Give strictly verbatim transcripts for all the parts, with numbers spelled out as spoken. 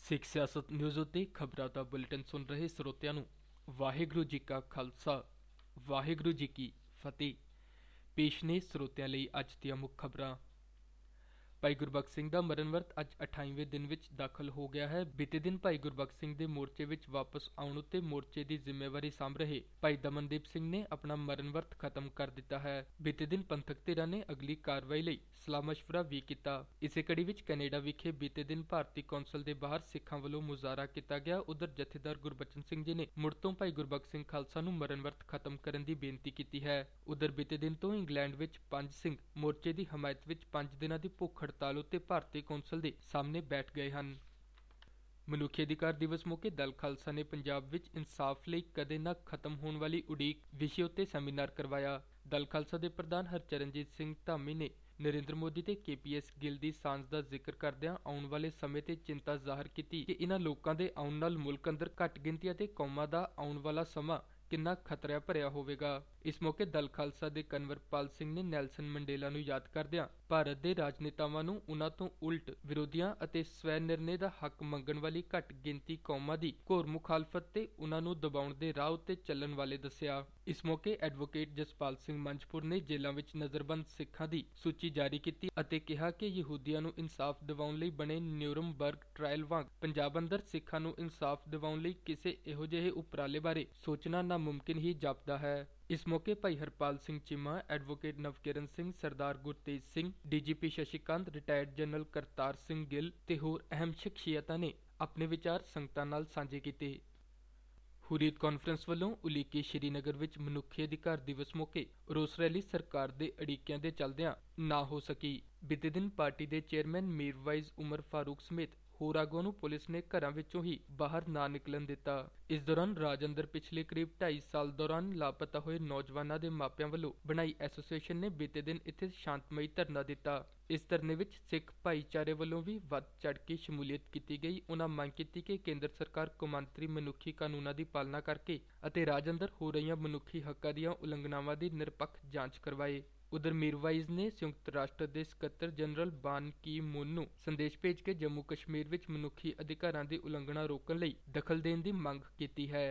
ਸਿੱਖ ਸਿਆਸਤ ਨਿਊਜ਼ ਉੱਤੇ ਖਬਰਾਂ ਦਾ ਬੁਲੇਟਿਨ ਸੁਣ ਰਹੇ ਸਰੋਤਿਆਂ ਨੂੰ ਵਾਹਿਗੁਰੂ ਜੀ ਕਾ ਖਾਲਸਾ ਵਾਹਿਗੁਰੂ ਜੀ ਕੀ ਫਤਿਹ। ਪੇਸ਼ ਨੇ ਸਰੋਤਿਆਂ ਲਈ ਅੱਜ ਦੀਆਂ ਮੁੱਖ ਖਬਰਾਂ। ਭਾਈ ਗੁਰਬਖਸ਼ ਸਿੰਘ ਦਾ ਮਰਨ ਵਰਤ ਅੱਜ ਅਠਾਈਵੇਂ ਦਿਨ ਵਿੱਚ ਦਾਖਲ ਹੋ ਗਿਆ ਹੈ। ਬੀਤੇ ਦਿਨ ਭਾਈ ਗੁਰਬਖਸ਼ ਸਿੰਘ ਦੇ ਮੋਰਚੇ ਵਿੱਚ ਵਾਪਸ ਆਉਣ ਉੱਤੇ ਮੋਰਚੇ ਦੀ ਜ਼ਿੰਮੇਵਾਰੀ ਸਾਂਭ ਰਹੇ ਭਾਈ ਦਮਨਦੀਪ ਸਿੰਘ ਨੇ ਆਪਣਾ ਮਰਨ ਵਰਤ ਖਤਮ ਕਰ ਦਿੱਤਾ ਹੈ। ਬੀਤੇ ਦਿਨ ਪੰਥਕ ਧਿਰਾਂ ਨੇ ਅਗਲੀ ਕਾਰਵਾਈ ਲਈ ਸਲਾਹ ਮਸ਼ਵਰਾ ਵੀ ਕੀਤਾ। ਇਸੇ ਕੜੀ ਵਿੱਚ ਕੈਨੇਡਾ ਵਿਖੇ ਬੀਤੇ ਦਿਨ ਭਾਰਤੀ ਕੌਂਸਲ ਦੇ ਬਾਹਰ ਸਿੱਖਾਂ ਵੱਲੋਂ ਮੁਜ਼ਾਹਰਾ ਕੀਤਾ ਗਿਆ। ਉਧਰ ਜਥੇਦਾਰ ਗੁਰਬਚਨ ਸਿੰਘ ਜੀ ਨੇ ਮੁੜ ਤੋਂ ਭਾਈ ਗੁਰਬਖਸ਼ ਸਿੰਘ ਖਾਲਸਾ ਨੂੰ ਮਰਨ ਵਰਤ ਖਤਮ ਕਰਨ ਦੀ ਬੇਨਤੀ ਕੀਤੀ ਹੈ। ਉਧਰ ਬੀਤੇ ਦਿਨ ਤੋਂ ਇੰਗਲੈਂਡ ਵਿੱਚ ਪੰਜ ਸਿੰਘ ਮੋਰਚੇ ਦੀ ਹਮਾਇਤ ਵਿੱਚ ਪੰਜ ਦਿਨਾਂ ਦੀ ਭੁੱਖ ਹੜਤਾਲ ਉੱਤੇ ਭਾਰਤੀ ਕੌਂਸਲ ਦੇ ਸਾਹਮਣੇ ਬੈਠ ਗਏ ਹਨ। ਮਨੁੱਖੀ ਅਧਿਕਾਰ ਦਿਵਸ ਮੌਕੇ ਦਲ ਖਾਲਸਾ ਨੇ ਪੰਜਾਬ ਵਿੱਚ ਇਨਸਾਫ ਲਈ ਕਦੇ ਨਾ ਖਤਮ ਹੋਣ ਵਾਲੀ ਉਡੀਕ ਵਿਸ਼ੇ ਉੱਤੇ ਸੈਮੀਨਾਰ ਕਰਵਾਇਆ। ਦਲ ਖਾਲਸਾ ਦੇ ਪ੍ਰਧਾਨ ਹਰਚਰਨਜੀਤ ਸਿੰਘ ਧਾਮੀ ਨੇ ਨਰਿੰਦਰ ਮੋਦੀ ਤੇ ਕੇ ਪੀ ਐਸ ਗਿੱਲ ਦੀ ਸਾਂਝ ਦਾ ਜ਼ਿਕਰ ਕਰਦਿਆਂ ਆਉਣ ਵਾਲੇ ਸਮੇਂ ਤੇ ਚਿੰਤਾ ਜ਼ਾਹਰ ਕੀਤੀ ਕਿ ਇਨ੍ਹਾਂ ਲੋਕਾਂ ਦੇ ਆਉਣ ਨਾਲ ਮੁਲਕ ਅੰਦਰ ਘੱਟ ਗਿਣਤੀ ਅਤੇ ਕੌਮਾਂ ਦਾ ਆਉਣ ਵਾਲਾ ਸਮਾਂ ਕਿੰਨਾ ਖਤਰਾ ਭਰਿਆ ਹੋਵੇਗਾ। ਇਸ ਮੌਕੇ ਦਲ ਖਾਲਸਾ ਦੇ ਕਨਵਰਪਾਲ ਸਿੰਘ ਨੇ ਨੈਲਸਨ ਮੰਡੇਲਾ ਨੂੰ ਯਾਦ ਕਰਦਿਆਂ ਭਾਰਤ ਦੇ ਰਾਜਨੇਤਾਵਾਂ ਨੂੰ ਉਨ੍ਹਾਂ ਤੋਂ ਉਲਟ ਵਿਰੋਧੀਆਂ ਅਤੇ ਸਵੈ ਨਿਰਣੇ ਦਾ ਹੱਕ ਮੰਗਣ ਵਾਲੀ ਘੱਟ ਗਿਣਤੀ ਕੌਮਾਂ ਦੀ ਘੋਰ ਮੁਖਾਲਫਤ ਤੇ ਉਨ੍ਹਾਂ ਨੂੰ ਦਬਾਉਣ ਦੇ ਰਾਹ ਉੱਤੇ ਚੱਲਣ ਵਾਲੇ ਦੱਸਿਆ। ਇਸ ਮੌਕੇ ਐਡਵੋਕੇਟ ਜਸਪਾਲ ਸਿੰਘ ਮੰਚਪੁਰ ਨੇ ਜੇਲ੍ਹਾਂ ਵਿੱਚ ਨਜ਼ਰਬੰਦ ਸਿੱਖਾਂ ਦੀ ਸੂਚੀ ਜਾਰੀ ਕੀਤੀ ਅਤੇ ਕਿਹਾ ਕਿ ਯਹੂਦੀਆਂ ਨੂੰ ਇਨਸਾਫ ਦਿਵਾਉਣ ਲਈ ਬਣੇ ਨਿਊਰਮਬਰਗ ਟ੍ਰਾਇਲ ਵਾਂਗ ਪੰਜਾਬ ਅੰਦਰ ਸਿੱਖਾਂ ਨੂੰ ਇਨਸਾਫ ਦਿਵਾਉਣ ਲਈ ਕਿਸੇ ਇਹੋ ਜਿਹੇ ਉਪਰਾਲੇ ਬਾਰੇ ਸੋਚਣਾ ਨਾਮੁਮਕਿਨ ਹੀ ਜਾਪਦਾ ਹੈ। ਇਸ ਮੌਕੇ Bhai Harpal Singh Cheema, advocate Navkiran Singh, Sardar Gurtej Singh, D G P Shashikant, retired general Kartar Singh Gill ਤੇ ਹੋਰ ਅਹਿਮ ਸ਼ਖਸੀਅਤਾਂ ਨੇ ਆਪਣੇ ਵਿਚਾਰ ਸੰਗਤਾਂ ਨਾਲ ਸਾਂਝੇ ਕੀਤੇ। ਹੁਰੀਅਤ ਕਾਨਫਰੰਸ ਵੱਲੋਂ ਉਲੀਕੇ ਸ਼੍ਰੀਨਗਰ ਵਿੱਚ ਮਨੁੱਖੀ ਅਧਿਕਾਰ ਦਿਵਸ ਮੌਕੇ ਰੋਸ ਰੈਲੀ ਸਰਕਾਰ ਦੇ ਅੜਿੱਕਿਆਂ ਦੇ ਚੱਲਦਿਆਂ ਨਾ ਹੋ ਸਕੀ। ਬੀਤੇ ਦਿਨ ਪਾਰਟੀ ਦੇ ਚੇਅਰਮੈਨ ਮੀਰਵਾਈਜ਼ ਉਮਰ ਫਾਰੂਕ ਸਮੇਤ ਹੋਰ ਆਗੂਆਂ ਨੂੰ ਪੁਲਿਸ ਨੇ ਘਰਾਂ ਵਿੱਚੋਂ ਹੀ ਬਾਹਰ ਨਾ ਨਿਕਲਣ ਦਿੱਤਾ। ਇਸ ਦੌਰਾਨ ਰਾਜ ਅੰਦਰ ਪਿਛਲੇ ਕਰੀਬ ਢਾਈ ਸਾਲ ਦੌਰਾਨ ਲਾਪਤਾ ਹੋਏ ਨੌਜਵਾਨਾਂ ਦੇ ਮਾਪਿਆਂ ਵੱਲੋਂ ਬਣਾਈ ਐਸੋਸੀਏਸ਼ਨ ਨੇ ਬੀਤੇ ਦਿਨ ਇੱਥੇ ਸ਼ਾਂਤਮਈ ਧਰਨਾ ਦਿੱਤਾ। ਇਸ ਧਰਨੇ ਵਿੱਚ ਸਿੱਖ ਭਾਈਚਾਰੇ ਵੱਲੋਂ ਵੀ ਵੱਧ ਚੜ੍ਹ ਕੇ ਸ਼ਮੂਲੀਅਤ ਕੀਤੀ ਗਈ। ਉਨ੍ਹਾਂ ਮੰਗ ਕੀਤੀ ਕਿ ਕੇਂਦਰ ਸਰਕਾਰ ਕੌਮਾਂਤਰੀ ਮਨੁੱਖੀ ਕਾਨੂੰਨਾਂ ਦੀ ਪਾਲਣਾ ਕਰਕੇ ਅਤੇ ਰਾਜ ਅੰਦਰ ਹੋ ਰਹੀਆਂ ਮਨੁੱਖੀ ਹੱਕਾਂ ਦੀਆਂ ਉਲੰਘਣਾਵਾਂ ਦੀ ਨਿਰਪੱਖ ਜਾਂਚ ਕਰਵਾਏ। ਉਧਰ ਮੀਰਵਾਈਜ਼ ਨੇ ਸੰਯੁਕਤ ਰਾਸ਼ਟਰ ਦੇ ਸਕੱਤਰ ਜਨਰਲ ਬਾਨ ਕੀ ਮੂਨ ਨੂੰ ਸੰਦੇਸ਼ ਭੇਜ ਕੇ ਜੰਮੂ ਕਸ਼ਮੀਰ ਵਿੱਚ ਮਨੁੱਖੀ ਅਧਿਕਾਰਾਂ ਦੀ ਉਲੰਘਣਾ ਰੋਕਣ ਲਈ ਦਖਲ ਦੇਣ ਦੀ ਮੰਗ ਕੀਤੀ ਹੈ।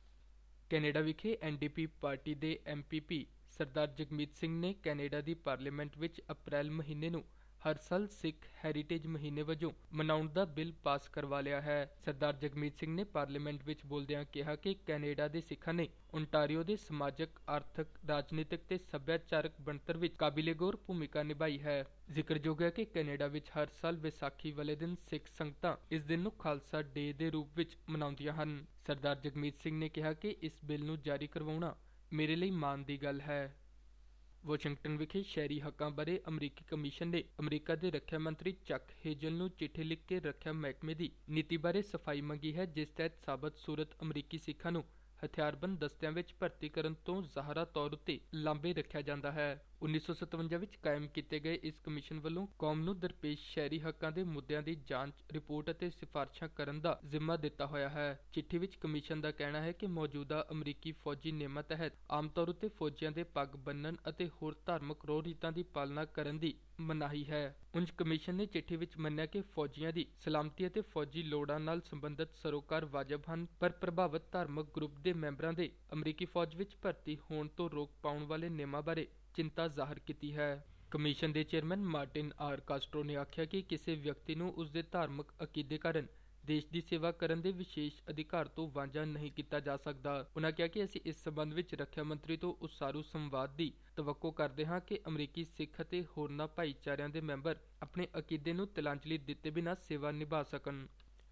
ਕੈਨੇਡਾ ਵਿਖੇ ਐਨ ਡੀ ਪੀ ਪਾਰਟੀ ਦੇ M P P Sardar Jagmeet Singh ਨੇ ਕੈਨੇਡਾ ਦੀ ਪਾਰਲੀਮੈਂਟ ਵਿੱਚ ਅਪ੍ਰੈਲ ਮਹੀਨੇ ਨੂੰ ਹਰ ਸਾਲ ਸਿੱਖ ਹੈਰੀਟੇਜ ਮਹੀਨੇ ਵਜੋਂ ਮਨਾਉਣ ਦਾ ਬਿੱਲ ਪਾਸ ਕਰਵਾ ਲਿਆ ਹੈ। ਸਰਦਾਰ ਜਗਮੀਤ ਸਿੰਘ ਨੇ ਪਾਰਲੀਮੈਂਟ ਵਿੱਚ ਬੋਲਦਿਆਂ ਕਿਹਾ ਕਿ ਕੈਨੇਡਾ ਦੇ ਸਿੱਖਾਂ ਨੇ ਓਨਟਾਰੀਓ ਦੇ ਸਮਾਜਕ, ਆਰਥਿਕ, ਰਾਜਨੀਤਿਕ ਤੇ ਸੱਭਿਆਚਾਰਕ ਬਣਤਰ ਵਿੱਚ ਕਾਬਿਲੇ-ਗੌਰ ਭੂਮਿਕਾ ਨਿਭਾਈ ਹੈ। ਜ਼ਿਕਰਯੋਗ ਹੈ ਕਿ ਕੈਨੇਡਾ ਵਿੱਚ ਹਰ ਸਾਲ ਵਿਸਾਖੀ ਵਾਲੇ ਦਿਨ ਸਿੱਖ ਸੰਗਤਾਂ ਇਸ ਦਿਨ ਨੂੰ ਖਾਲਸਾ ਡੇ ਦੇ ਰੂਪ ਵਿੱਚ ਮਨਾਉਂਦੀਆਂ ਹਨ। ਸਰਦਾਰ ਜਗਮੀਤ ਸਿੰਘ ਨੇ ਕਿਹਾ ਕਿ ਇਸ ਬਿੱਲ ਨੂੰ ਜਾਰੀ ਕਰਵਾਉਣਾ ਮੇਰੇ ਲਈ ਮਾਣ ਦੀ ਗੱਲ ਹੈ। ਵਾਸ਼ਿੰਗਟਨ ਵਿਖੇ ਸ਼ਹਿਰੀ ਹੱਕਾਂ ਬਾਰੇ ਅਮਰੀਕੀ ਕਮਿਸ਼ਨ ਨੇ ਅਮਰੀਕਾ ਦੇ ਰੱਖਿਆ ਮੰਤਰੀ ਚੱਕ ਹੇਜ਼ਲ ਨੂੰ ਚਿੱਠੀ ਲਿਖ ਕੇ ਰੱਖਿਆ ਮਹਿਕਮੇ ਦੀ ਨੀਤੀ ਬਾਰੇ ਸਫਾਈ ਮੰਗੀ ਹੈ, ਜਿਸ ਤਹਿਤ ਸਾਬਤ ਸੂਰਤ ਅਮਰੀਕੀ ਸਿੱਖਾਂ ਨੂੰ ਹਥਿਆਰਬੰਦ ਦਸਤਿਆਂ ਵਿੱਚ ਭਰਤੀ ਕਰਨ ਤੋਂ ਜ਼ਾਹਰਾ ਤੌਰ ਉੱਤੇ ਲਾਂਭੇ ਰੱਖਿਆ ਜਾਂਦਾ ਹੈ। ਉੱਨੀ ਸੌ ਸਤਵੰਜਾ ਵਿੱਚ ਕਾਇਮ ਕੀਤੇ ਗਏ ਇਸ ਕਮਿਸ਼ਨ ਵੱਲੋਂ ਕੌਮ ਨੂੰ ਦਰਪੇਸ਼ ਸ਼ਹਿਰੀ ਹੱਕਾਂ ਦੇ ਮੁੱਦਿਆਂ ਦੀ ਜਾਂਚ, ਰਿਪੋਰਟ ਅਤੇ ਸਿਫਾਰਸ਼ਾਂ ਕਰਨ ਦਾ ਜ਼ਿੰਮਾ ਦਿੱਤਾ ਹੋਇਆ ਹੈ। ਚਿੱਠੀ ਵਿੱਚ ਕਮਿਸ਼ਨ ਦਾ ਕਹਿਣਾ ਹੈ ਕਿ ਮੌਜੂਦਾ ਅਮਰੀਕੀ ਫੌਜੀ ਨਿਯਮਾਂ ਤਹਿਤ ਆਮ ਤੌਰ ਉੱਤੇ ਫੌਜੀਆਂ ਦੇ ਪੱਗ ਬੰਨ੍ਹਣ ਅਤੇ ਹੋਰ ਧਾਰਮਿਕ ਰੋਹ ਰੀਤਾਂ ਦੀ ਪਾਲਣਾ ਕਰਨ ਦੀ ਮਨਾਹੀ ਹੈ। ਉਂਝ ਕਮਿਸ਼ਨ ਨੇ ਚਿੱਠੀ ਵਿੱਚ ਮੰਨਿਆ ਕਿ ਫੌਜੀਆਂ ਦੀ ਸਲਾਮਤੀ ਅਤੇ ਫੌਜੀ ਲੋੜਾਂ ਨਾਲ ਸੰਬੰਧਿਤ ਸਰੋਕਾਰ ਵਾਜਬ ਹਨ, ਪਰ ਪ੍ਰਭਾਵਿਤ ਧਾਰਮਿਕ ਗਰੁੱਪ ਦੇ ਮੈਂਬਰਾਂ ਦੇ ਅਮਰੀਕੀ ਫੌਜ ਵਿੱਚ ਭਰਤੀ ਹੋਣ ਤੋਂ ਰੋਕ ਪਾਉਣ ਵਾਲੇ ਨਿਯਮਾਂ ਬਾਰੇ ਚਿੰਤਾ ਜ਼ਾਹਰ ਕੀਤੀ ਹੈ। ਕਮਿਸ਼ਨ ਦੇ ਚੇਅਰਮੈਨ ਮਾਰਟਿਨ ਆਰ ਕਾਸਟਰੋ ਨੇ ਆਖਿਆ ਕਿ ਕਿਸੇ ਵਿਅਕਤੀ ਨੂੰ ਉਸਦੇ ਧਾਰਮਿਕ ਅਕੀਦੇ ਕਾਰਨ ਦੇਸ਼ ਦੀ ਸੇਵਾ ਕਰਨ ਦੇ ਵਿਸ਼ੇਸ਼ ਅਧਿਕਾਰ ਤੋਂ ਵਾਂਝਾ ਨਹੀਂ ਕੀਤਾ ਜਾ ਸਕਦਾ। ਉਨ੍ਹਾਂ ਕਿਹਾ ਕਿ ਅਸੀਂ ਇਸ ਸਬੰਧ ਵਿੱਚ ਰੱਖਿਆ ਮੰਤਰੀ ਤੋਂ ਉਸਾਰੂ ਸੰਵਾਦ ਦੀ ਤਵੱਕੋ ਕਰਦੇ ਹਾਂ ਕਿ ਅਮਰੀਕੀ ਸਿੱਖ ਅਤੇ ਹੋਰਨਾਂ ਭਾਈਚਾਰਿਆਂ ਦੇ ਮੈਂਬਰ ਆਪਣੇ ਅਕੀਦੇ ਨੂੰ ਤਿਲਾਂਜਲੀ ਦਿੱਤੇ ਬਿਨਾਂ ਸੇਵਾ ਨਿਭਾ ਸਕਣ।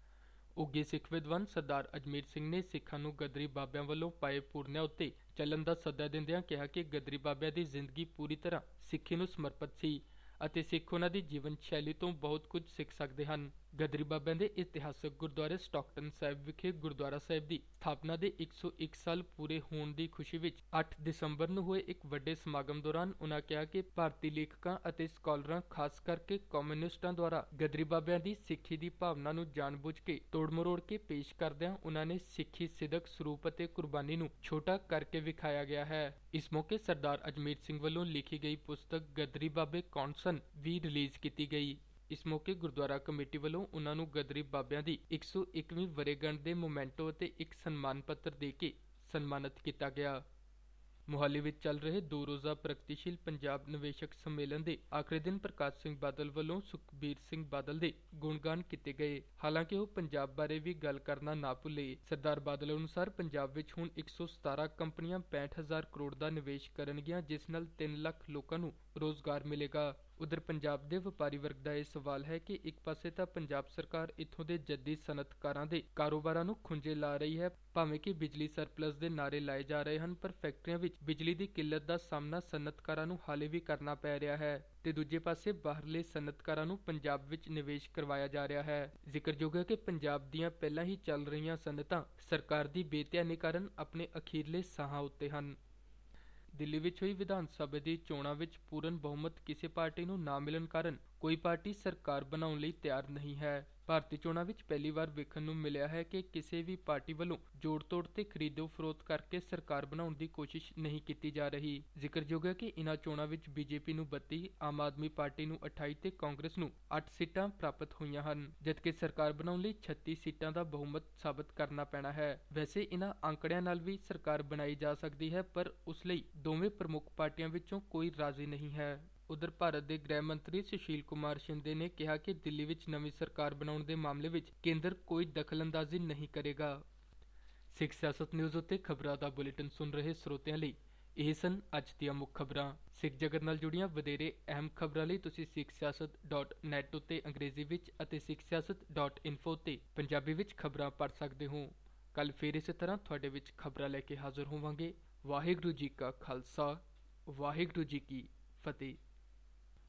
ਉੱਘੇ ਸਿੱਖ ਵਿਦਵਾਨ ਸਰਦਾਰ ਅਜਮੇਰ ਸਿੰਘ ਨੇ ਸਿੱਖਾਂ ਨੂੰ ਗਦਰੀ ਬਾਬਿਆਂ ਵੱਲੋਂ ਪਾਏ ਪੂਰਨਿਆਂ ਉੱਤੇ ਚੱਲਣ ਦਾ ਸੱਦਾ ਦਿੰਦਿਆਂ ਕਿਹਾ ਕਿ ਗਦਰੀ ਬਾਬਿਆਂ ਦੀ ਜ਼ਿੰਦਗੀ ਪੂਰੀ ਤਰ੍ਹਾਂ ਸਿੱਖੀ ਨੂੰ ਸਮਰਪਿਤ ਸੀ ਅਤੇ ਸਿੱਖ ਉਹਨਾਂ ਦੀ ਜੀਵਨ ਸ਼ੈਲੀ ਤੋਂ ਬਹੁਤ ਕੁਝ ਸਿੱਖ ਸਕਦੇ ਹਨ। ਗਦਰੀ ਬਾਬਿਆਂ ਦੇ ਇਤਿਹਾਸਕ ਗੁਰਦੁਆਰੇ ਸਟਾਕਟਨ ਸਾਹਿਬ ਵਿਖੇ ਗੁਰਦੁਆਰਾ ਸਾਹਿਬ ਦੀ ਸਥਾਪਨਾ ਦੇ ਇੱਕ ਸੌ ਇੱਕ ਸਾਲ ਪੂਰੇ ਹੋਣ ਦੀ ਖੁਸ਼ੀ ਵਿੱਚ ਅੱਠ ਦਸੰਬਰ ਨੂੰ ਹੋਏ ਇੱਕ ਵੱਡੇ ਸਮਾਗਮ ਦੌਰਾਨ ਉਨ੍ਹਾਂ ਕਿਹਾ ਕਿ ਭਾਰਤੀ ਲੇਖਕਾਂ ਅਤੇ ਸਕਾਲਰਾਂ, ਖਾਸ ਕਰਕੇ ਕਮਿਊਨਿਸਟਾਂ ਦੁਆਰਾ ਗਦਰੀ ਬਾਬਿਆਂ ਦੀ ਸਿੱਖੀ ਦੀ ਭਾਵਨਾ ਨੂੰ ਜਾਣਬੁੱਝ ਕੇ ਤੋੜ-ਮਰੋੜ ਕੇ ਪੇਸ਼ ਕਰਦਿਆਂ ਉਨ੍ਹਾਂ ਨੇ ਸਿੱਖੀ ਸਿਦਕ, ਸਰੂਪ ਅਤੇ ਕੁਰਬਾਨੀ ਨੂੰ ਛੋਟਾ ਕਰਕੇ ਵਿਖਾਇਆ ਗਿਆ ਹੈ। ਇਸ ਮੌਕੇ ਸਰਦਾਰ ਅਜਮੇਰ ਸਿੰਘ ਵੱਲੋਂ ਲਿਖੀ ਗਈ ਪੁਸਤਕ ਗਦਰੀ ਬਾਬੇ ਕੌਣ ਸਨ ਵੀ ਰਿਲੀਜ਼ ਕੀਤੀ ਗਈ। ਇਸ ਮੌਕੇ ਗੁਰਦੁਆਰਾ ਕਮੇਟੀ ਵੱਲੋਂ ਉਨ੍ਹਾਂ ਨੂੰ ਗਦਰੀ ਬਾਬਿਆਂ ਦੀ ਇੱਕ ਸੌ ਇੱਕਵੀਂ ਵਰ੍ਹੇਗੰਢ ਦੇ ਮੋਮੈਂਟੋ ਅਤੇ ਇੱਕ ਸਨਮਾਨ ਪੱਤਰ ਦੇ ਕੇ ਸਨਮਾਨਿਤ ਕੀਤਾ ਗਿਆ। ਮੁਹਾਲੀ ਵਿੱਚ ਚੱਲ ਰਹੇ ਦੋ ਰੋਜ਼ਾ ਪ੍ਰਗਤੀਸ਼ੀਲ ਪੰਜਾਬ ਨਿਵੇਸ਼ਕ ਸੰਮੇਲਨ ਦੇ ਆਖਰੀ ਦਿਨ ਪ੍ਰਕਾਸ਼ ਸਿੰਘ ਬਾਦਲ ਵੱਲੋਂ ਸੁਖਬੀਰ ਸਿੰਘ ਬਾਦਲ ਦੇ ਗੁਣਗਾਨ ਕੀਤੇ ਗਏ। ਹਾਲਾਂਕਿ ਉਹ ਪੰਜਾਬ ਬਾਰੇ ਵੀ ਗੱਲ ਕਰਨਾ ਨਾ ਭੁੱਲੇ। ਸਰਦਾਰ ਬਾਦਲ ਅਨੁਸਾਰ ਪੰਜਾਬ ਵਿੱਚ ਹੁਣ ਇੱਕ ਸੌ ਸਤਾਰਾਂ ਕੰਪਨੀਆਂ ਪੈਂਹਠ ਹਜ਼ਾਰ ਕਰੋੜ ਦਾ ਨਿਵੇਸ਼ ਕਰਨਗੀਆਂ, ਜਿਸ ਨਾਲ ਤਿੰਨ ਲੱਖ ਲੋਕਾਂ ਨੂੰ ਰੋਜ਼ਗਾਰ ਮਿਲੇਗਾ। ਉਧਰ ਪੰਜਾਬ ਦੇ ਵਪਾਰੀ ਵਰਗ ਦਾ ਇਹ ਸਵਾਲ ਹੈ ਕਿ ਇੱਕ ਪਾਸੇ ਤਾਂ ਪੰਜਾਬ ਸਰਕਾਰ ਇੱਥੋਂ ਦੇ ਜੱਦੀ ਸਨਅਤਕਾਰਾਂ ਦੇ ਕਾਰੋਬਾਰਾਂ ਨੂੰ ਖੁੰਝੇ ਲਾ ਰਹੀ ਹੈ, ਭਾਵੇਂ ਕਿ ਬਿਜਲੀ ਸਰਪਲਸ ਦੇ ਨਾਅਰੇ ਲਾਏ ਜਾ ਰਹੇ ਹਨ, ਪਰ ਫੈਕਟਰੀਆਂ ਵਿੱਚ ਬਿਜਲੀ ਦੀ ਕਿੱਲਤ ਦਾ ਸਾਹਮਣਾ ਸਨਅਤਕਾਰਾਂ ਨੂੰ ਹਾਲੇ ਵੀ ਕਰਨਾ ਪੈ ਰਿਹਾ ਹੈ ਤੇ ਦੂਜੇ ਪਾਸੇ ਬਾਹਰਲੇ ਸਨਅਤਕਾਰਾਂ ਨੂੰ ਪੰਜਾਬ ਵਿੱਚ ਨਿਵੇਸ਼ ਕਰਵਾਇਆ ਜਾ ਰਿਹਾ ਹੈ। ਜ਼ਿਕਰਯੋਗ ਹੈ ਕਿ ਪੰਜਾਬ ਦੀਆਂ ਪਹਿਲਾਂ ਹੀ ਚੱਲ ਰਹੀਆਂ ਸਨਅਤਾਂ ਸਰਕਾਰ ਦੀ ਬੇਧਿਆਨੀ ਕਾਰਨ ਆਪਣੇ ਅਖੀਰਲੇ ਸਾਹਾਂ ਉੱਤੇ ਹਨ। ਦਿੱਲੀ ਵਿੱਚ ਹੋਈ ਵਿਧਾਨ ਸਭਾ ਦੀ ਚੋਣਾਂ ਵਿੱਚ ਪੂਰਨ ਬਹੁਮਤ ਕਿਸੇ ਪਾਰਟੀ ਨੂੰ ਨਾ ਮਿਲਣ ਕਾਰਨ ਕੋਈ ਪਾਰਟੀ ਸਰਕਾਰ ਬਣਾਉਣ ਲਈ ਤਿਆਰ ਨਹੀਂ ਹੈ। ਭਾਰਤੀ ਚੋਣਾਂ ਵਿੱਚ ਪਹਿਲੀ ਵਾਰ ਵੇਖਣ ਨੂੰ ਮਿਲਿਆ ਹੈ ਕਿ ਕਿਸੇ ਵੀ ਪਾਰਟੀ ਵੱਲੋਂ ਜੋੜ ਤੋੜ ਤੇ ਖਰੀਦੋ ਫਰੋਖਤ ਕਰਕੇ ਸਰਕਾਰ ਬਣਾਉਣ ਦੀ ਕੋਸ਼ਿਸ਼ ਨਹੀਂ ਕੀਤੀ ਜਾ ਰਹੀ। ਜ਼ਿਕਰਯੋਗ ਹੈ ਕਿ ਇਨ੍ਹਾਂ ਚੋਣਾਂ ਵਿੱਚ ਬੀਜੇਪੀ ਨੂੰ ਬੱਤੀ, ਆਮ ਆਦਮੀ ਪਾਰਟੀ ਨੂੰ ਅਠਾਈ ਤੇ ਕਾਂਗਰਸ ਨੂੰ ਅੱਠ ਸੀਟਾਂ ਪ੍ਰਾਪਤ ਹੋਈਆਂ ਹਨ, ਜਦਕਿ ਸਰਕਾਰ ਬਣਾਉਣ ਲਈ ਛੱਤੀ ਸੀਟਾਂ ਦਾ ਬਹੁਮਤ ਸਾਬਤ ਕਰਨਾ ਪੈਣਾ ਹੈ। ਵੈਸੇ ਇਨ੍ਹਾਂ ਅੰਕੜਿਆਂ ਨਾਲ ਵੀ ਸਰਕਾਰ ਬਣਾਈ ਜਾ ਸਕਦੀ ਹੈ, ਪਰ ਉਸ ਲਈ ਦੋਵੇਂ ਪ੍ਰਮੁੱਖ ਪਾਰਟੀਆਂ ਵਿੱਚੋਂ ਕੋਈ ਰਾਜ਼ੀ ਨਹੀਂ ਹੈ। ਉਧਰ ਭਾਰਤ ਦੇ ਗ੍ਰਹਿ ਮੰਤਰੀ ਸੁਸ਼ੀਲ ਕੁਮਾਰ ਸ਼ਿੰਦੇ ਨੇ ਕਿਹਾ ਕਿ ਦਿੱਲੀ ਵਿੱਚ ਨਵੀਂ ਸਰਕਾਰ ਬਣਾਉਣ ਦੇ ਮਾਮਲੇ ਵਿੱਚ ਕੇਂਦਰ ਕੋਈ ਦਖਲਅੰਦਾਜ਼ੀ ਨਹੀਂ ਕਰੇਗਾ। ਸਿੱਖ ਸਿਆਸਤ ਨਿਊਜ਼ ਉੱਤੇ ਖਬਰਾਂ ਦਾ ਬੁਲੇਟਿਨ ਸੁਣ ਰਹੇ ਸਰੋਤਿਆਂ ਲਈ ਇਹ ਸਨ ਅੱਜ ਦੀਆਂ ਮੁੱਖ ਖਬਰਾਂ। ਸਿੱਖ ਜਗਤ ਨਾਲ ਜੁੜੀਆਂ ਵਧੇਰੇ ਅਹਿਮ ਖਬਰਾਂ ਲਈ ਤੁਸੀਂ ਸਿੱਖ ਸਿਆਸਤ ਡਾਟ ਨੈੱਟ ਉੱਤੇ ਅੰਗਰੇਜ਼ੀ ਵਿੱਚ ਅਤੇ ਸਿੱਖ ਸਿਆਸਤ ਡਾਟ ਇਨਫੋ ਉੱਤੇ ਪੰਜਾਬੀ ਵਿੱਚ ਖਬਰਾਂ ਪੜ੍ਹ ਸਕਦੇ ਹੋ। ਕੱਲ੍ਹ ਫੇਰ ਇਸੇ ਤਰ੍ਹਾਂ ਤੁਹਾਡੇ ਵਿੱਚ ਖਬਰਾਂ ਲੈ ਕੇ ਹਾਜ਼ਰ ਹੋਵਾਂਗੇ। ਵਾਹਿਗੁਰੂ ਜੀ ਕਾ ਖਾਲਸਾ, ਵਾਹਿਗੁਰੂ ਜੀ ਕੀ ਫਤਿਹ।